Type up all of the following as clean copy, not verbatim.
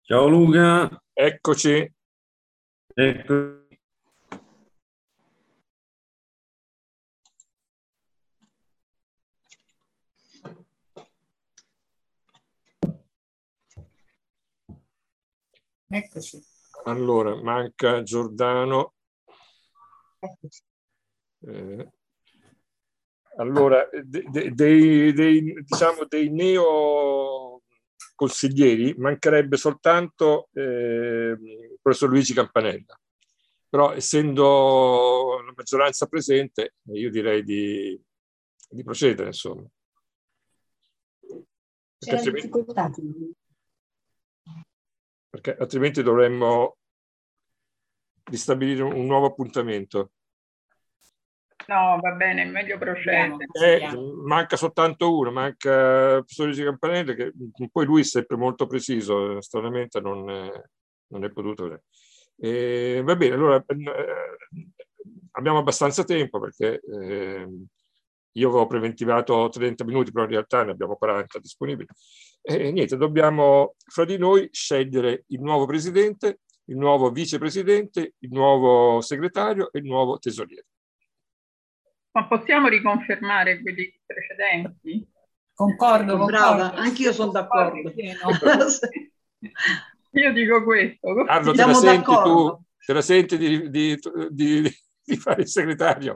Ciao Luca, Eccoci. ecco. Eccoci. Allora, manca Giordano. Allora, diciamo dei neo consiglieri mancherebbe soltanto il professor Luigi Campanella, però essendo la maggioranza presente io direi di procedere, insomma. Perché altrimenti dovremmo ristabilire un nuovo appuntamento. No, va bene, è meglio procedere. Manca soltanto uno, manca il professor Luigi Campanella, che poi lui è sempre molto preciso, stranamente non è potuto. Va bene, allora abbiamo abbastanza tempo perché io avevo preventivato 30 minuti, però in realtà ne abbiamo 40 disponibili. Niente, dobbiamo fra di noi scegliere il nuovo presidente, il nuovo vicepresidente, il nuovo segretario e il nuovo tesoriere. Ma possiamo riconfermare quelli precedenti? Concordo. Brava, anch'io sono d'accordo. Io dico questo. Carlo, Siamo d'accordo. Te la senti di fare il segretario?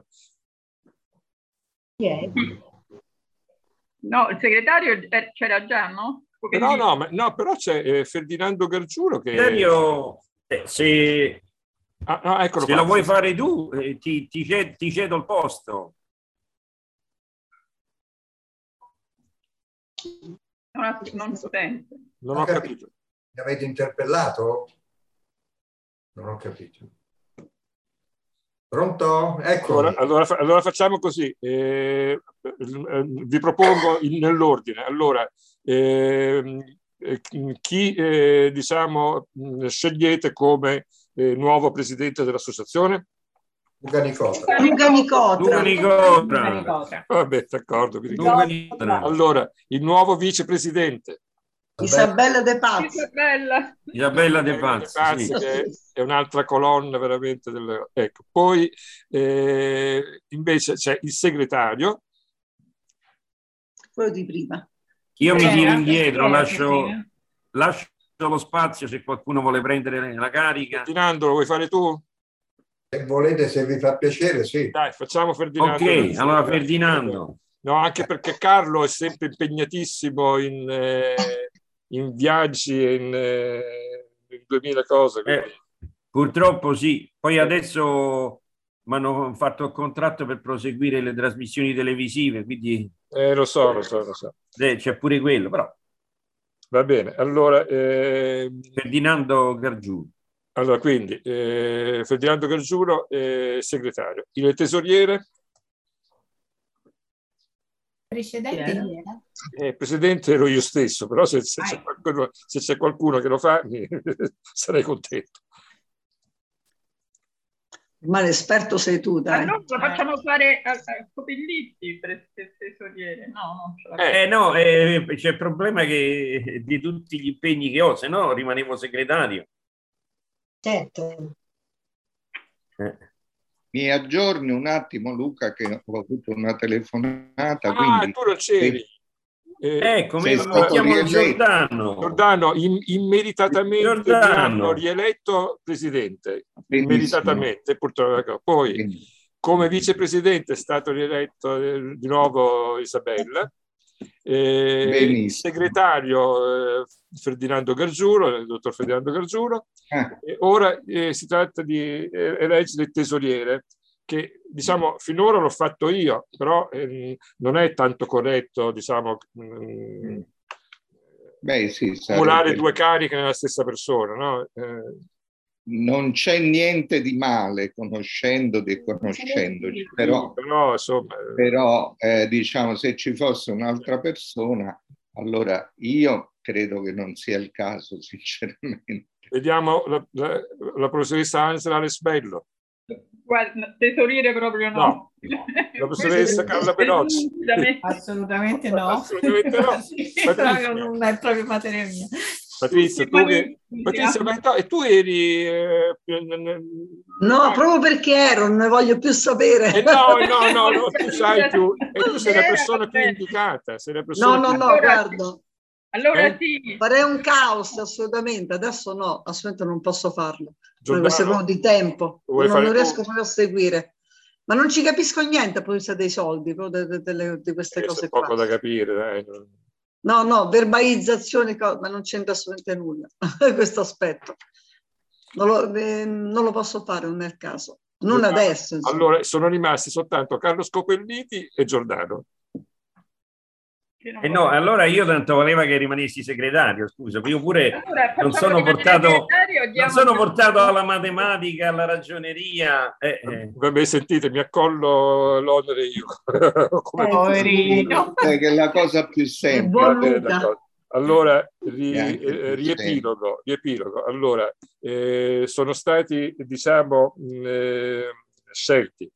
No, il segretario c'era già, no? No, però c'è Ferdinando Gargiulo che... Se eccolo se lo vuoi fare tu, ti cedo il posto. Non sente. Non ho capito. Mi avete interpellato? Non ho capito. Pronto? Ecco. Allora facciamo così. Vi propongo nell'ordine. Allora, chi diciamo scegliete come nuovo presidente dell'associazione? Luca Nicotra. Vabbè, d'accordo. Allora, il nuovo vicepresidente. Isabella De Pazzi. Isabella De Pazzi, sì. Che è un'altra colonna veramente. Ecco. Poi invece c'è il segretario. Quello di prima. Io mi tiro indietro, lascio lo spazio se qualcuno vuole prendere la carica. Ferdinando, lo vuoi fare tu? Se volete, se vi fa piacere, sì. Dai, facciamo Ferdinando. Ok, allora Ferdinando. No, anche perché Carlo è sempre impegnatissimo in viaggi e in 2000 cose. Purtroppo sì. Poi adesso mi hanno fatto il contratto per proseguire le trasmissioni televisive, quindi... Lo so. C'è pure quello, però... Va bene, allora... Ferdinando Gargiulo. Allora, quindi, Ferdinando Gargiulo, segretario. Il tesoriere? Presidente ero io stesso, però se c'è qualcuno che lo fa, sarei contento. Ma l'esperto sei tu, dai. Ma no, lo facciamo fare a Copillitti per il tesoriere. No, c'è il problema che di tutti gli impegni che ho, se no rimanevo segretario. Certo. Mi aggiorni un attimo, Luca, che ho avuto una telefonata. Quindi tu non c'eri. Ecco, mi chiamo Giordano, immeritatamente mi hanno rieletto presidente. Immeritatamente, purtroppo. Poi, come vicepresidente è stato rieletto di nuovo Isabella. Il segretario Ferdinando Gargiulo, il dottor Ferdinando Gargiulo. Ora si tratta di eleggere il tesoriere, che diciamo finora l'ho fatto io, però non è tanto corretto, diciamo, accumulare due cariche nella stessa persona, no? Non c'è niente di male conoscendoci e conoscendoci, però insomma, diciamo, se ci fosse un'altra persona, allora io credo che non sia il caso, sinceramente. Vediamo la professoressa Angela Lesbello. Guarda, tesoriere proprio no. La professoressa Carla Benocci. Assolutamente no. Assolutamente no. Non è proprio materia mia. Patrizia, Patrizia, ma e tu eri... No, proprio perché ero, non ne voglio più sapere. No, tu sai più, e tu sei la persona più indicata. Sei la persona No, guarda. Allora sì. Farei un caos, assolutamente. Adesso no, assolutamente non posso farlo. Giordano, questo è proprio di tempo. Non riesco proprio a seguire. Ma non ci capisco niente, poi sia dei soldi, di queste cose qua. C'è poco da capire, dai. No, verbalizzazione, ma non c'entra assolutamente nulla questo aspetto. Non lo posso fare nel caso, non adesso. Insomma. Allora, sono rimasti soltanto Carlo Scopelliti e Giordano. No, allora io tanto voleva che rimanessi segretario, scusa, io pure non sono portato alla matematica, alla ragioneria. Vabbè, sentite, mi accollo l'onere io. Poverino. Che è la cosa più semplice. Allora, riepilogo. Allora, sono stati, diciamo, scelti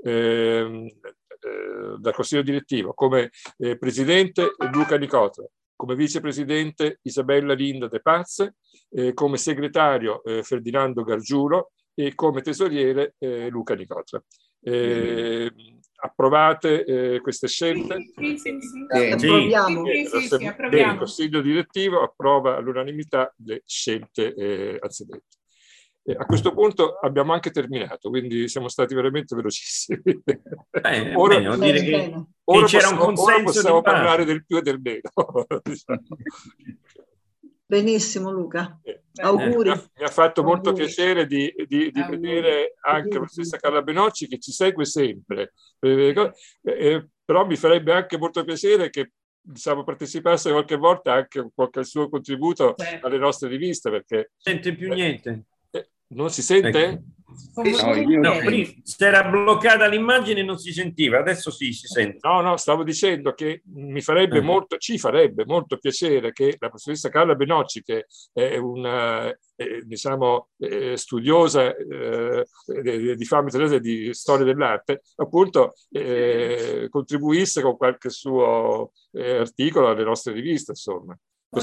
dal Consiglio direttivo come presidente Luca Nicotro, come vicepresidente Isabella Linda De Paz, come segretario Ferdinando Gargiulo e come tesoriere Luca Nicotro. Approvate queste scelte? Approviamo. Il Consiglio direttivo approva all'unanimità le scelte anzidette. A questo punto abbiamo anche terminato, quindi siamo stati veramente velocissimi. Ora c'era un consenso, ora possiamo parlare del più e del meno. Benissimo, Luca. Auguri. Mi ha fatto molto piacere di vedere anche la professoressa Carla Benocci, che ci segue sempre. Però mi farebbe anche molto piacere che, diciamo, partecipasse qualche volta anche con qualche suo contributo alle nostre riviste, perché non sente più niente. Non si sente? Prima si era bloccata l'immagine e non si sentiva, adesso sì, si sente. No, stavo dicendo che ci farebbe molto piacere che la professoressa Carla Benocci, che è una diciamo studiosa di fama italiana di storia dell'arte, appunto contribuisse con qualche suo articolo alle nostre riviste, insomma.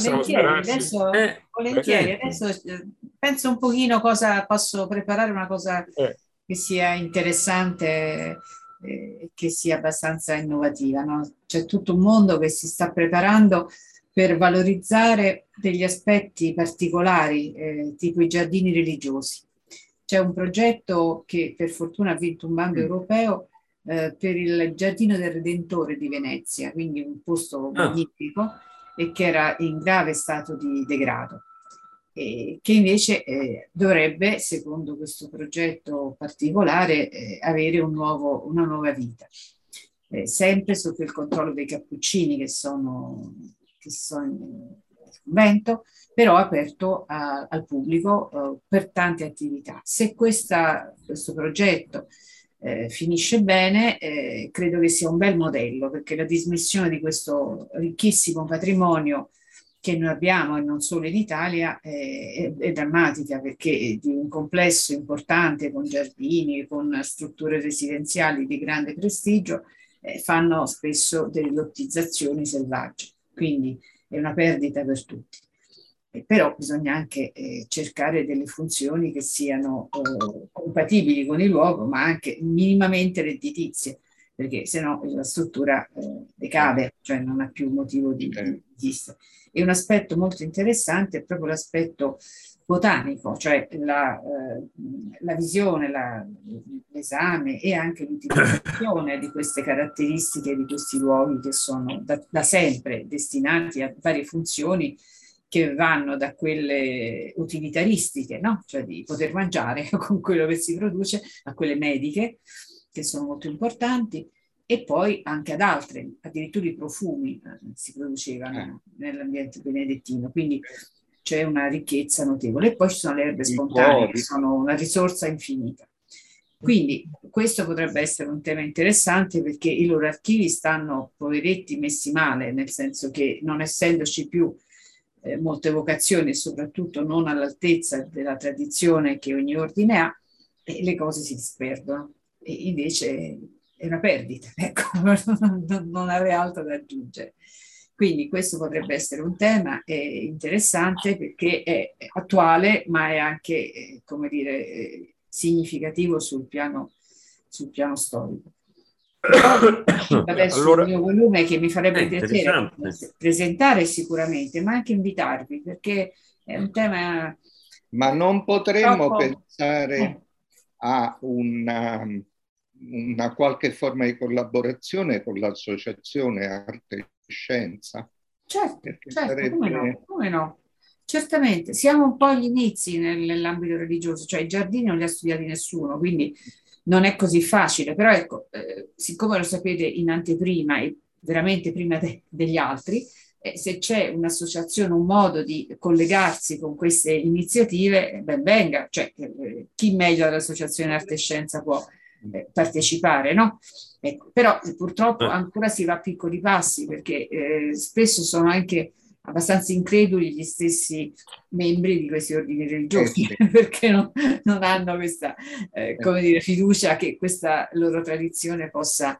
Volentieri, adesso penso un pochino cosa posso preparare, una cosa che sia interessante e che sia abbastanza innovativa, no? C'è tutto un mondo che si sta preparando per valorizzare degli aspetti particolari, tipo i giardini religiosi. C'è un progetto che per fortuna ha vinto un bando europeo per il Giardino del Redentore di Venezia, quindi un posto magnifico, e che era in grave stato di degrado, che invece dovrebbe, secondo questo progetto particolare, avere una nuova vita, sempre sotto il controllo dei Cappuccini che sono in convento, però aperto al pubblico per tante attività. Se questo progetto finisce bene, credo che sia un bel modello, perché la dismissione di questo ricchissimo patrimonio che noi abbiamo, e non solo in Italia, è drammatica, perché di un complesso importante con giardini, con strutture residenziali di grande prestigio, fanno spesso delle lottizzazioni selvagge, quindi è una perdita per tutti. Però bisogna anche cercare delle funzioni che siano compatibili con il luogo, ma anche minimamente redditizie, perché sennò la struttura decade, cioè non ha più motivo di esistere. E un aspetto molto interessante è proprio l'aspetto botanico, cioè la visione, l'esame e anche l'utilizzazione di queste caratteristiche di questi luoghi che sono da sempre destinati a varie funzioni, che vanno da quelle utilitaristiche, no? Cioè di poter mangiare con quello che si produce, a quelle mediche, che sono molto importanti, e poi anche ad altre, addirittura i profumi si producevano nell'ambiente benedettino, quindi c'è una ricchezza notevole. E poi ci sono le erbe spontanee, che sono una risorsa infinita. Quindi questo potrebbe essere un tema interessante, perché i loro archivi stanno, poveretti, messi male, nel senso che non essendoci più molte vocazioni e soprattutto non all'altezza della tradizione che ogni ordine ha, le cose si disperdono, e invece è una perdita, ecco, non avrei altro da aggiungere. Quindi questo potrebbe essere un tema interessante perché è attuale, ma è anche, come dire, significativo sul piano storico. Adesso allora, il mio volume che mi farebbe piacere presentare sicuramente, ma anche invitarvi, perché è un tema... Ma non potremmo pensare a una qualche forma di collaborazione con l'associazione Arte e Scienza? Certo, sarebbe... come no? Certamente, siamo un po' agli inizi nell'ambito religioso, cioè i giardini non li ha studiati nessuno, quindi non è così facile, però ecco, siccome lo sapete in anteprima e veramente prima degli altri, se c'è un'associazione, un modo di collegarsi con queste iniziative, ben venga, cioè chi meglio dell'Associazione Arte e Scienza può partecipare, no? Ecco, però purtroppo ancora si va a piccoli passi perché spesso sono anche abbastanza increduli gli stessi membri di questi ordini religiosi perché non hanno questa come dire, fiducia che questa loro tradizione possa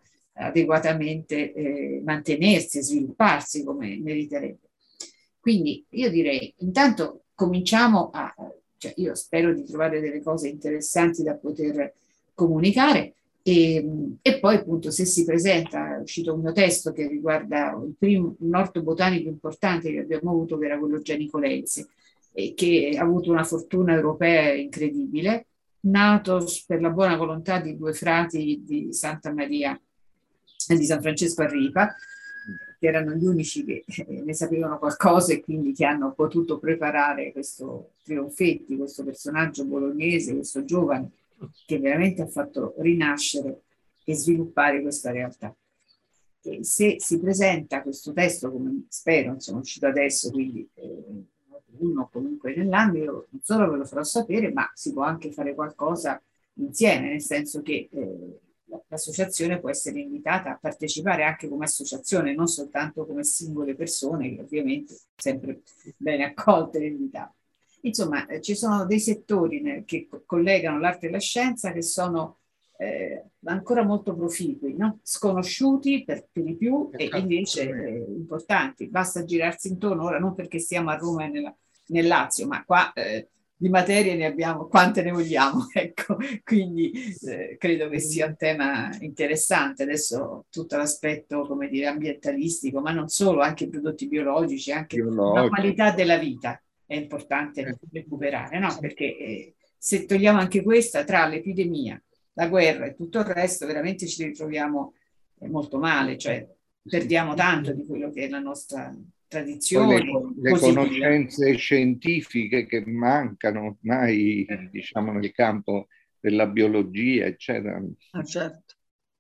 adeguatamente mantenersi e svilupparsi come meriterebbe. Quindi io direi intanto cominciamo cioè io spero di trovare delle cose interessanti da poter comunicare e poi appunto se si presenta, è uscito un mio testo che riguarda un orto botanico importante che abbiamo avuto, che era quello Gianico Lenzi, e che ha avuto una fortuna europea incredibile, nato per la buona volontà di due frati di Santa Maria e di San Francesco a Ripa, che erano gli unici che ne sapevano qualcosa e quindi che hanno potuto preparare questo Trionfetti, questo personaggio bolognese, questo giovane che veramente ha fatto rinascere e sviluppare questa realtà. E se si presenta questo testo, come spero, insomma, è uscito adesso, quindi uno comunque nell'ambito, non solo ve lo farò sapere, ma si può anche fare qualcosa insieme, nel senso che l'associazione può essere invitata a partecipare anche come associazione, non soltanto come singole persone, che ovviamente sempre bene accolte e invitate. Insomma, ci sono dei settori che collegano l'arte e la scienza che sono ancora molto proficui, no? Sconosciuti per di più e invece importanti. Basta girarsi intorno, ora non perché siamo a Roma e nel Lazio, ma qua di materie ne abbiamo quante ne vogliamo, ecco. Quindi credo che sia un tema interessante. Adesso tutto l'aspetto, come dire, ambientalistico, ma non solo, anche i prodotti biologici, anche la qualità della vita è importante recuperare, no? Perché se togliamo anche questa, tra l'epidemia, la guerra e tutto il resto, veramente ci ritroviamo molto male, cioè perdiamo tanto di quello che è la nostra tradizione. Le conoscenze scientifiche che mancano ormai, diciamo, nel campo della biologia, eccetera. Certo.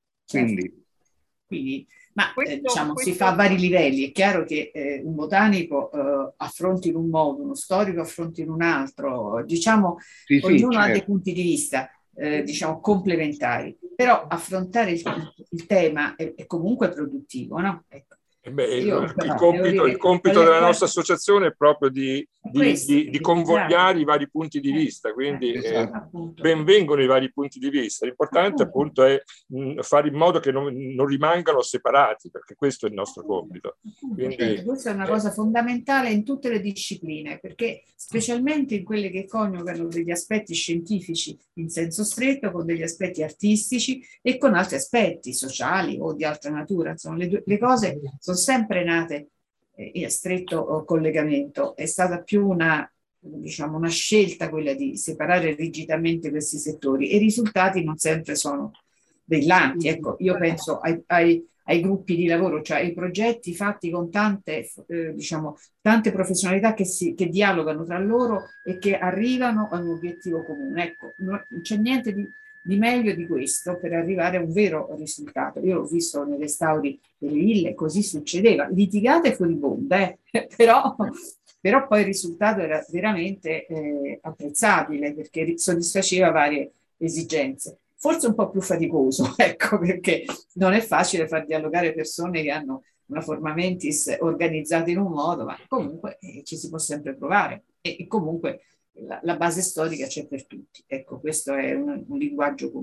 Quindi ma diciamo, si fa a vari livelli. È chiaro che un botanico affronti in un modo, uno storico affronti in un altro, diciamo, ognuno ha dei punti di vista, diciamo, complementari, però affrontare il tema è comunque produttivo, no? Ecco. Il compito della nostra associazione è proprio di convogliare i vari punti di vista, quindi benvengono i vari punti di vista. L'importante appunto è fare in modo che non rimangano separati, perché questo è il nostro compito. Quindi, questa è una cosa fondamentale in tutte le discipline, perché specialmente in quelle che coniugano degli aspetti scientifici in senso stretto con degli aspetti artistici e con altri aspetti sociali o di altra natura. Insomma, le cose sono sempre nate in stretto collegamento. È stata più una scelta quella di separare rigidamente questi settori e i risultati non sempre sono brillanti. Ecco, io penso ai gruppi di lavoro, cioè ai progetti fatti con tante professionalità che dialogano tra loro e che arrivano a un obiettivo comune. Ecco, non c'è niente di meglio di questo per arrivare a un vero risultato. Io l'ho visto nelle restauri delle ville, così succedeva, litigate furibonde, però poi il risultato era veramente apprezzabile perché soddisfaceva varie esigenze. Forse un po' più faticoso, ecco, perché non è facile far dialogare persone che hanno una forma mentis organizzata in un modo, ma comunque ci si può sempre provare e comunque la base storica c'è per tutti. Ecco, questo è un linguaggio comune.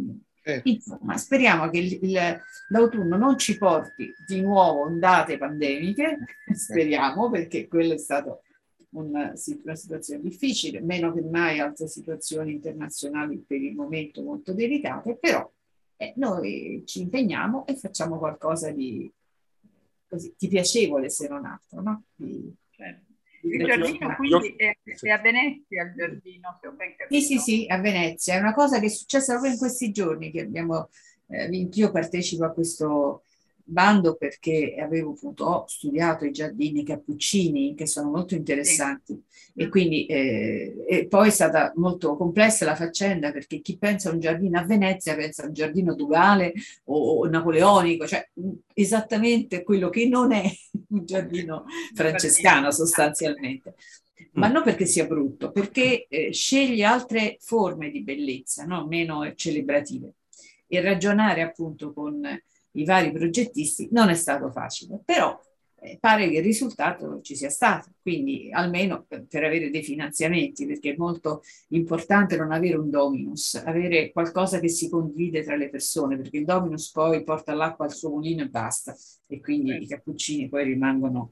Insomma, speriamo che l'autunno non ci porti di nuovo ondate pandemiche, speriamo, perché quello è stato una situazione difficile, meno che mai altre situazioni internazionali per il momento molto delicate, però noi ci impegniamo e facciamo qualcosa di piacevole, se non altro, no? Il giardino quindi è a Venezia, il giardino, se ho ben capito. Sì, a Venezia. È una cosa che è successa proprio in questi giorni che abbiamo vinto. Io partecipo a questo bando perché ho studiato i giardini cappuccini, che sono molto interessanti, e quindi e poi è stata molto complessa la faccenda, perché chi pensa a un giardino a Venezia pensa a un giardino ducale o napoleonico, cioè esattamente quello che non è un giardino francescano sostanzialmente. Ma non perché sia brutto, perché sceglie altre forme di bellezza, no? Meno celebrative, e ragionare appunto con i vari progettisti non è stato facile, però pare che il risultato ci sia stato, quindi almeno per avere dei finanziamenti, perché è molto importante non avere un dominus, avere qualcosa che si condivide tra le persone, perché il dominus poi porta l'acqua al suo mulino e basta, e quindi i cappuccini poi rimangono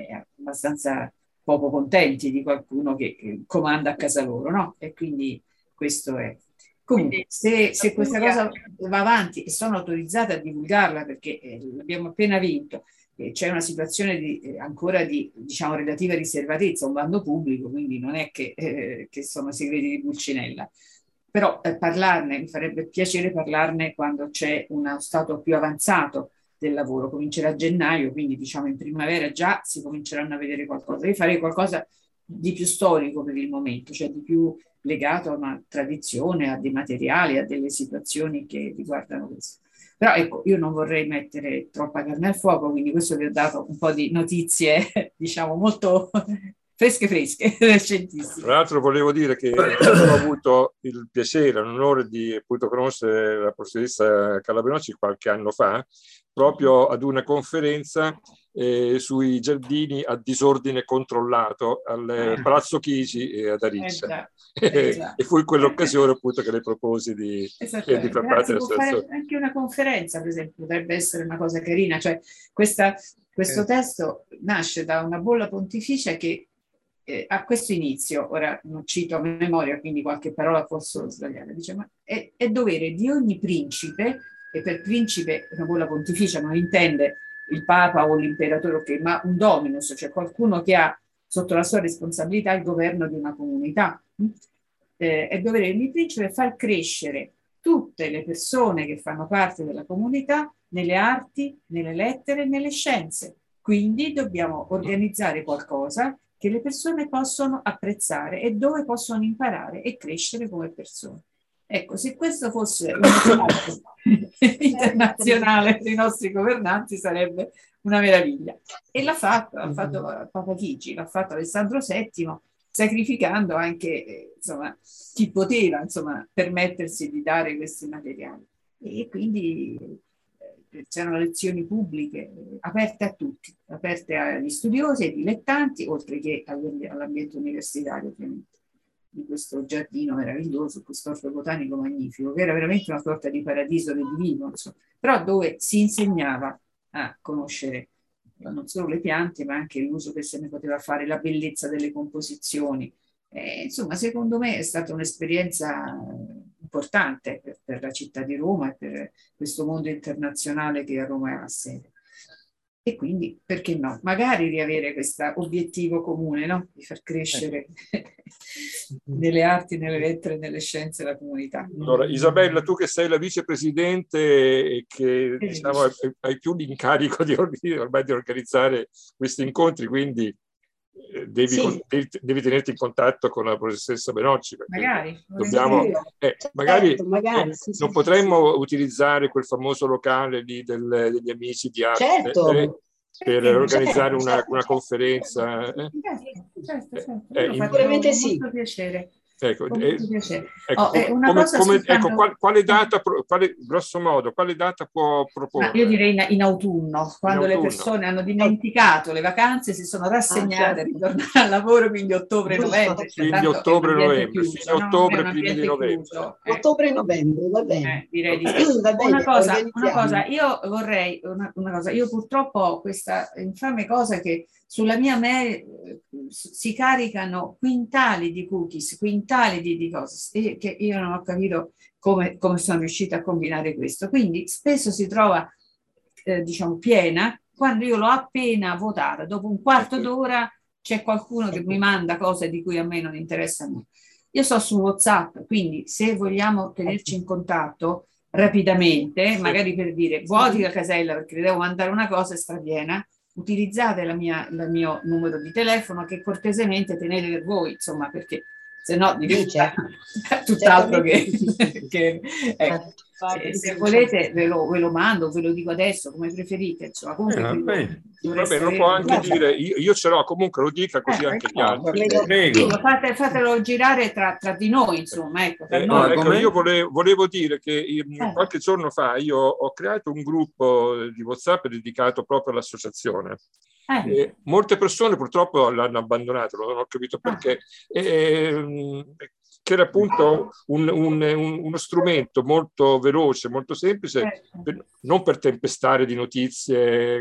abbastanza poco contenti di qualcuno che comanda a casa loro, no? E quindi questo è. Comunque, se questa cosa va avanti e sono autorizzata a divulgarla, perché l'abbiamo appena vinto, c'è una situazione ancora di, diciamo, relativa riservatezza, un bando pubblico, quindi non è che sono segreti di Pulcinella, però parlarne, mi farebbe piacere parlarne quando c'è uno stato più avanzato del lavoro, comincerà a gennaio, quindi diciamo in primavera già si cominceranno a vedere qualcosa. Io farei qualcosa di più storico per il momento, cioè di più legato a una tradizione, a dei materiali, a delle situazioni che riguardano questo. Però ecco, io non vorrei mettere troppa carne al fuoco, quindi questo vi ho dato un po' di notizie, diciamo, molto fresche, recentissime. Tra l'altro volevo dire che ho avuto il piacere, l'onore di appunto conoscere la professoressa Calabrinoci qualche anno fa, proprio ad una conferenza sui giardini a disordine controllato al Palazzo Chigi e ad Ariccia. E fu in quell'occasione appunto che le proposi di far parte della situazione. Anche una conferenza, per esempio, potrebbe essere una cosa carina, cioè questo testo nasce da una bolla pontificia che a questo inizio, ora non cito a memoria, quindi qualche parola posso sbagliare, dice, ma è dovere di ogni principe, e per principe una bolla pontificia non intende il Papa o l'imperatore, ma un dominus, cioè qualcuno che ha sotto la sua responsabilità il governo di una comunità. È dovere di ogni principe far crescere tutte le persone che fanno parte della comunità nelle arti, nelle lettere, nelle scienze. Quindi dobbiamo organizzare qualcosa che le persone possono apprezzare e dove possono imparare e crescere come persone. Ecco, se questo fosse un messaggio internazionale per i nostri governanti sarebbe una meraviglia. E l'ha fatto Papa Chigi, l'ha fatto Alessandro VII, sacrificando anche insomma, chi poteva permettersi di dare questi materiali. E quindi c'erano lezioni pubbliche aperte a tutti, aperte agli studiosi, ai dilettanti, oltre che all'ambiente universitario, ovviamente, di questo giardino meraviglioso, questo orto botanico magnifico, che era veramente una sorta di paradiso del divino, però dove si insegnava a conoscere non solo le piante, ma anche l'uso che se ne poteva fare, la bellezza delle composizioni. Insomma, secondo me è stata un'esperienza importante per la città di Roma e per questo mondo internazionale che a Roma ha sede. E quindi, perché no? Magari riavere questo obiettivo comune, no? Di far crescere nelle arti, nelle lettere, nelle scienze la comunità. Allora, Isabella, tu che sei la vicepresidente e che diciamo, hai più l'incarico di organizzare questi incontri, quindi devi tenerti in contatto con la professoressa Benocci. Magari. Magari non potremmo utilizzare quel famoso locale lì degli amici di arte. Certo. Per organizzare una conferenza. Certo. Sicuramente sì. Molto piacere. Ecco, grosso modo, quale data può proporre? Io direi in autunno, quando le persone hanno dimenticato le vacanze, si sono rassegnate a ritornare al lavoro, quindi ottobre-novembre. Quindi ottobre-novembre, fino a ottobre, primi di novembre. Ottobre-novembre, va bene. Direi di sì. Una cosa, io vorrei, una cosa, io purtroppo ho questa infame cosa che sulla mia mail si caricano quintali di cookies, quintali di cose, che io non ho capito come sono riuscita a combinare questo. Quindi spesso si trova, diciamo, piena, quando io l'ho appena votata, dopo un quarto d'ora c'è qualcuno che mi manda cose di cui a me non interessano. Io sto su WhatsApp, quindi se vogliamo tenerci in contatto rapidamente, magari per dire vuoti la casella perché le devo mandare una cosa strapiena, utilizzate il mio numero di telefono che cortesemente tenete per voi, insomma, perché se no diventa tutt'altro che ecco. Se volete ve lo mando, ve lo dico adesso, come preferite, insomma. Vabbè, lo può anche dire, io ce l'ho, comunque lo dica così anche gli altri. Fatelo girare tra di noi, insomma. Ecco, io volevo dire che qualche giorno fa io ho creato un gruppo di WhatsApp dedicato proprio all'associazione. Molte persone purtroppo l'hanno abbandonato, non ho capito perché, che era appunto uno strumento molto veloce, molto semplice, non per tempestare di notizie,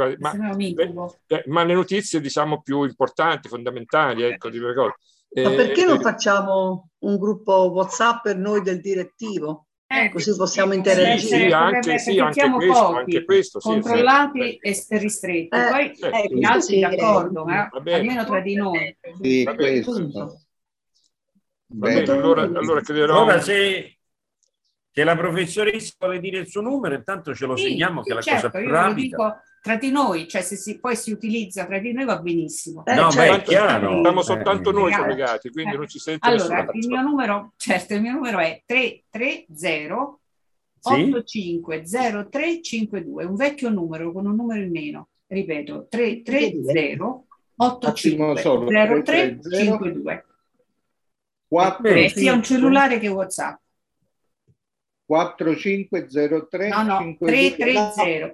ma le notizie diciamo più importanti, fondamentali, ecco, di cose. Ma perché non facciamo un gruppo WhatsApp per noi del direttivo? Così possiamo interagire. Anche questo, controllati e ristretti. Poi gli altri d'accordo, ma almeno tra di noi. Allora chiederò. Ora se la professoressa vuole dire il suo numero, intanto ce lo segniamo, che è la cosa più rapida. Io lo dico tra di noi, cioè se poi si utilizza tra di noi va benissimo. È chiaro. Siamo soltanto noi collegati, quindi non ci sente allora, il mio numero è 330 850352, un vecchio numero con un numero in meno. Ripeto, 330 850352. Sia un cellulare che WhatsApp. 4503 no 330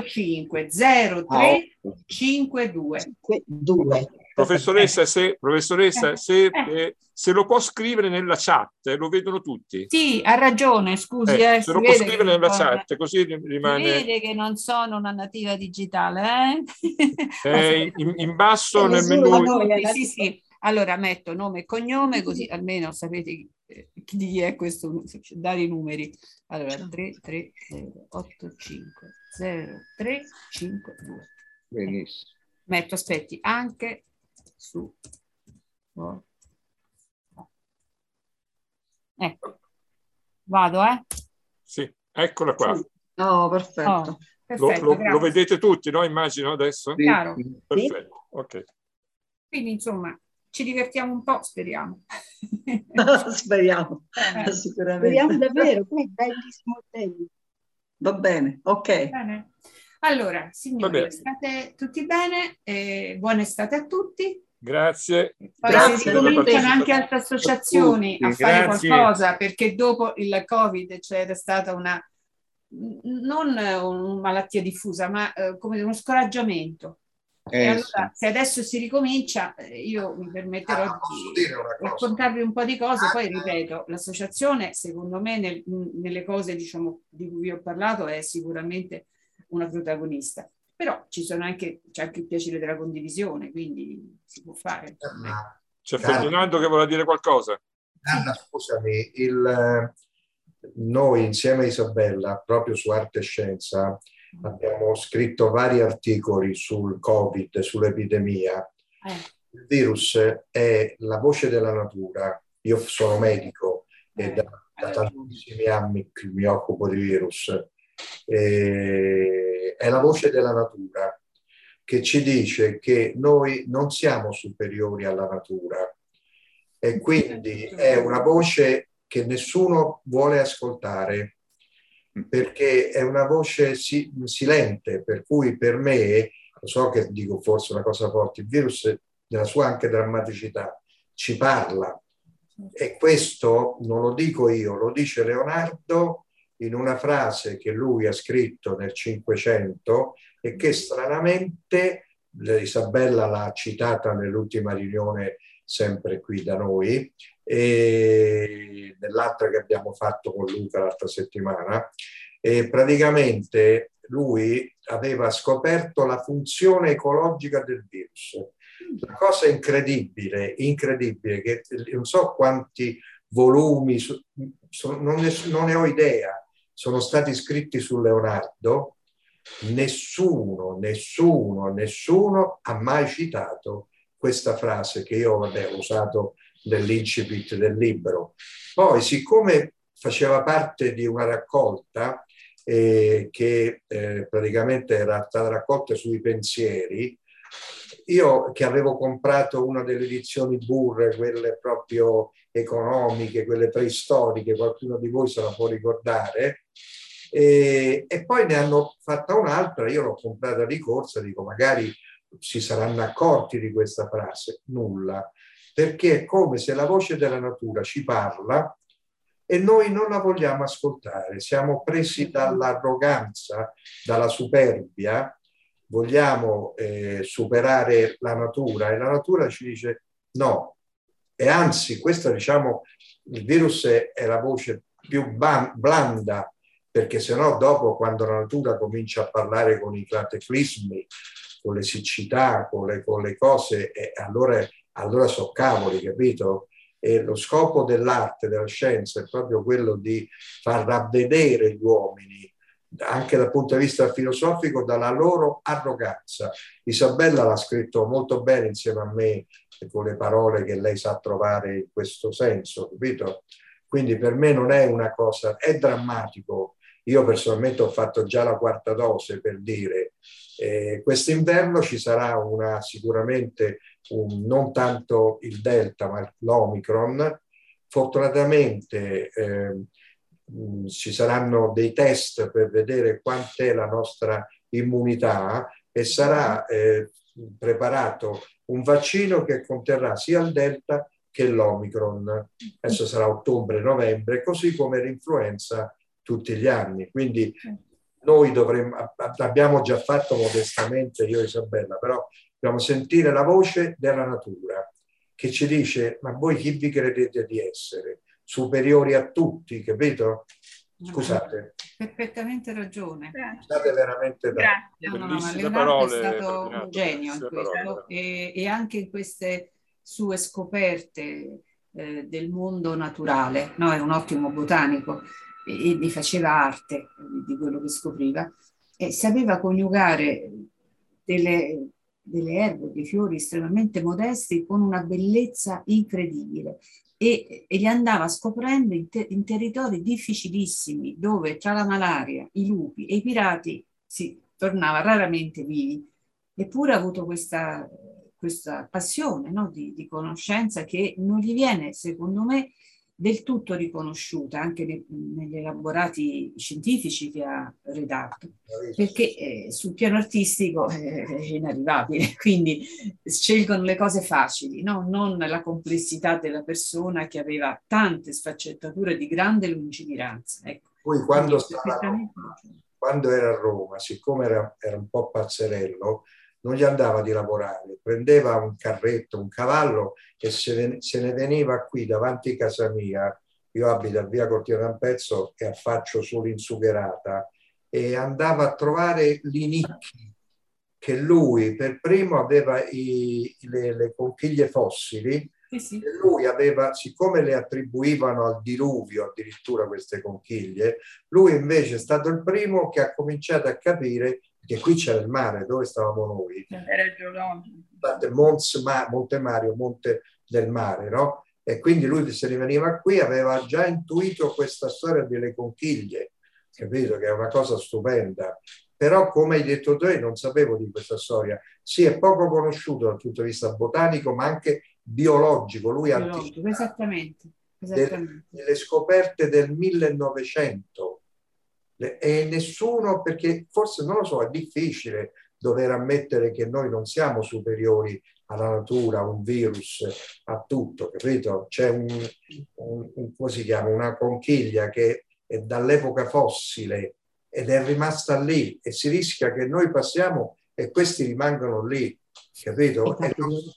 8503 52. Professoressa, se lo può scrivere nella chat, lo vedono tutti. Sì, ha ragione, scusi. Se lo può scrivere nella chat, così rimane. Vede che non sono una nativa digitale, in basso nel menu. Sì. Allora metto nome e cognome, così almeno sapete chi è questo, dare i numeri. Allora 330850352. Benissimo. Metto, aspetti, anche su. Ecco. Vado, Sì, eccola qua. Perfetto. Lo vedete tutti, no? Immagino adesso? Chiaro. Perfetto, ok. Quindi insomma ci divertiamo un po', speriamo. Speriamo, sicuramente. Speriamo davvero, poi bellissimo tema. Va bene, ok. Bene. Allora, signori, state tutti bene, buona estate a tutti. Grazie. Poi si cominciano anche altre associazioni a fare qualcosa, perché dopo il Covid c'era stata non una malattia diffusa, ma come uno scoraggiamento. E allora, se adesso si ricomincia, io mi permetterò di raccontarvi un po' di cose. Poi ripeto, l'associazione, secondo me, nelle cose, diciamo, di cui vi ho parlato, è sicuramente una protagonista. Però c'è anche il piacere della condivisione, quindi si può fare. C'è Ferdinando che vuole dire qualcosa. Anna, scusami, noi insieme a Isabella, proprio su Arte e Scienza, abbiamo scritto vari articoli sul Covid, sull'epidemia. Il virus è la voce della natura. Io sono medico e da tantissimi anni mi occupo di virus. È la voce della natura che ci dice che noi non siamo superiori alla natura e quindi è una voce che nessuno vuole ascoltare, perché è una voce silente, per cui per me, lo so che dico forse una cosa forte, il virus nella sua anche drammaticità ci parla E questo non lo dico io, lo dice Leonardo in una frase che lui ha scritto nel 500 e che stranamente Isabella l'ha citata nell'ultima riunione sempre qui da noi e nell'altra che abbiamo fatto con Luca l'altra settimana. E praticamente lui aveva scoperto la funzione ecologica del virus. La cosa incredibile, che non so quanti volumi, non ne ho idea, sono stati scritti su Leonardo, nessuno ha mai citato questa frase che io ho usato nell'incipit del libro. Poi, siccome faceva parte di una raccolta che praticamente era stata raccolta sui pensieri, io che avevo comprato una delle edizioni Burre, quelle proprio economiche, quelle preistoriche, qualcuno di voi se la può ricordare, e poi ne hanno fatta un'altra, io l'ho comprata di corsa, dico magari si saranno accorti di questa frase. Nulla, perché è come se la voce della natura ci parla e noi non la vogliamo ascoltare, siamo presi dall'arroganza, dalla superbia, vogliamo superare la natura e la natura ci dice no. E anzi, questa, diciamo, il virus è la voce più blanda, perché sennò dopo, quando la natura comincia a parlare con i cataclismi, con le siccità, con le cose, allora so cavoli, capito? E lo scopo dell'arte, della scienza, è proprio quello di far ravvedere gli uomini, anche dal punto di vista filosofico, dalla loro arroganza. Isabella l'ha scritto molto bene insieme a me, con le parole che lei sa trovare in questo senso, capito? Quindi per me non è una cosa, è drammatico. Io personalmente ho fatto già la 4ª dose, per dire, quest'inverno ci sarà sicuramente non tanto il Delta, ma l'Omicron. Fortunatamente ci saranno dei test per vedere quant'è la nostra immunità e sarà preparato un vaccino che conterrà sia il Delta che l'Omicron. Adesso sarà ottobre-novembre, così come l'influenza tutti gli anni. Quindi noi abbiamo già fatto modestamente, io e Isabella, però dobbiamo sentire la voce della natura che ci dice: ma voi chi vi credete di essere? Superiori a tutti, capito? Scusate. Perfettamente ragione. State veramente no, ma Leonardo è stato un genio in questo e anche in queste sue scoperte del mondo naturale. No, era un ottimo botanico e faceva arte di quello che scopriva e sapeva coniugare delle erbe, dei fiori estremamente modesti con una bellezza incredibile. E li andava scoprendo in territori difficilissimi, dove tra la malaria, i lupi e i pirati si tornava raramente vivi. Eppure ha avuto questa passione, no? di conoscenza che non gli viene, secondo me, del tutto riconosciuta anche negli elaborati scientifici che ha redatto, perché sul piano artistico è inarrivabile, quindi scelgono le cose facili, no? Non la complessità della persona che aveva tante sfaccettature di grande lungimiranza. Ecco. Poi quando era a Roma, siccome era un po' pazzerello, non gli andava di lavorare, prendeva un carretto, un cavallo e se ne veniva qui davanti a casa mia. Io abito a via Cortina d'Ampezzo e affaccio sull'Insugherata, e andava a trovare Linicchi, che lui per primo aveva le conchiglie fossili. Sì. E lui aveva, siccome le attribuivano al diluvio addirittura queste conchiglie, lui invece è stato il primo che ha cominciato a capire che qui c'era il mare, dove stavamo noi. Era geologico. Monte Mario, Monte del Mare, no? E quindi lui se ne veniva qui, aveva già intuito questa storia delle conchiglie, capito? Che è una cosa stupenda. Però, come hai detto tu, non sapevo di questa storia. Sì, è poco conosciuto dal punto di vista botanico, ma anche biologico. Lui ha esattamente. Delle scoperte del 1900. E nessuno, perché forse non lo so, è difficile dover ammettere che noi non siamo superiori alla natura, a un virus, a tutto, capito? C'è come si chiama? Una conchiglia che è dall'epoca fossile ed è rimasta lì e si rischia che noi passiamo e questi rimangono lì, capito? E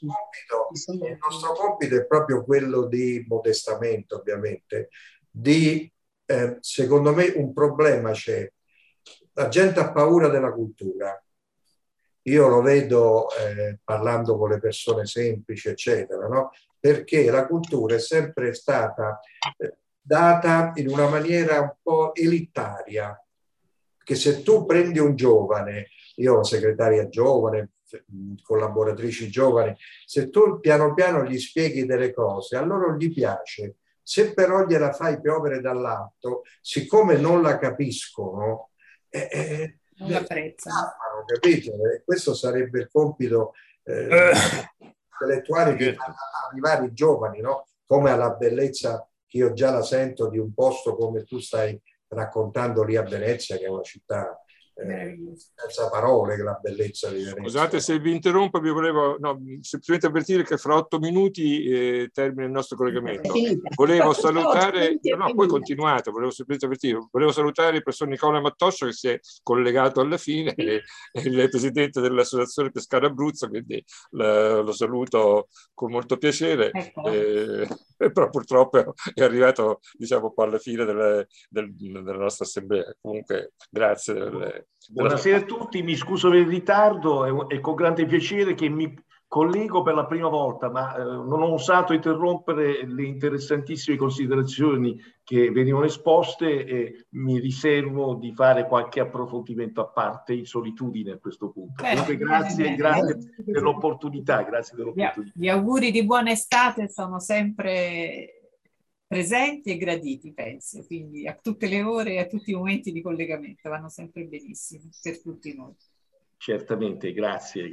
il nostro compito è proprio quello di modestamente, ovviamente, di, secondo me, un problema c'è. La gente ha paura della cultura. Io lo vedo parlando con le persone semplici, eccetera, no? Perché la cultura è sempre stata data in una maniera un po' elitaria, che se tu prendi un giovane, io ho segretaria giovane, collaboratrici giovani, se tu piano piano gli spieghi delle cose, a loro gli piace. Se però gliela fai piovere dall'alto, siccome non la capiscono, non l'apprezzano, capito? E questo sarebbe il compito intellettuale di arrivare ai giovani, no? Come alla bellezza che io già la sento di un posto come tu stai raccontando lì a Venezia, che è una città senza parole, che la bellezza di Venezia. Scusate se vi interrompo, vi volevo semplicemente avvertire che fra 8 minuti termina il nostro collegamento. Volevo salutare, poi continuate, volevo semplicemente avvertire, volevo salutare il professor Nicola Mattoscio che si è collegato alla fine, è il presidente dell'Associazione Pescara Abruzzo, quindi lo saluto con molto piacere, però purtroppo è arrivato, diciamo, un po' alla fine della nostra assemblea. Comunque grazie. Buonasera a tutti, mi scuso per il ritardo, è con grande piacere che mi collego per la prima volta, ma non ho osato interrompere le interessantissime considerazioni che venivano esposte e mi riservo di fare qualche approfondimento a parte in solitudine a questo punto. Comunque grazie per l'opportunità, grazie dell'opportunità. Gli auguri di buona estate sono sempre presenti e graditi, penso, quindi a tutte le ore e a tutti i momenti di collegamento vanno sempre benissimo per tutti noi. Certamente, grazie.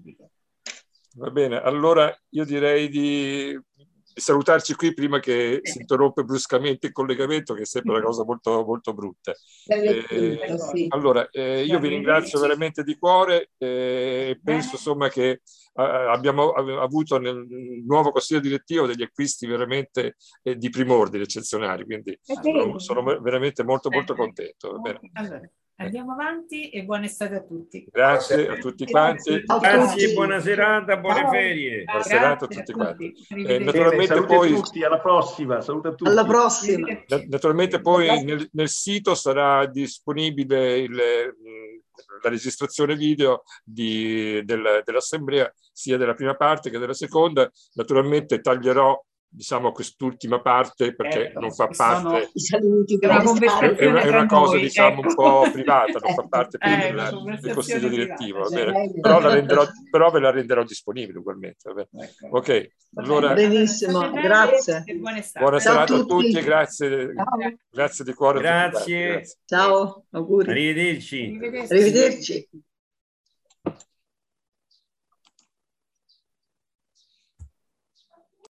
Va bene, allora io direi di salutarci qui prima che si interrompe bruscamente il collegamento, che sembra una cosa molto, molto brutta. Allora, io vi ringrazio veramente di cuore e penso insomma che abbiamo avuto nel nuovo consiglio direttivo degli acquisti veramente di prim'ordine, eccezionali, quindi sono veramente molto molto contento. Va bene. Allora, andiamo avanti e buona estate a tutti. Grazie a tutti quanti. Grazie, buona serata, buone ferie. Buona serata a tutti quanti. Naturalmente poi tutti, alla prossima. Saluto a tutti. Alla prossima. Naturalmente poi nel sito sarà disponibile la registrazione video dell'assemblea, sia della prima parte che della seconda. Naturalmente taglierò, diciamo, quest'ultima parte perché non fa parte, è una cosa diciamo un po' privata, non fa parte più del consiglio direttivo, va bene? Però ve la renderò disponibile ugualmente, va bene? Ok, allora benissimo, grazie, buona serata a tutti e grazie di cuore. Grazie. Ciao, auguri, arrivederci. Arrivederci.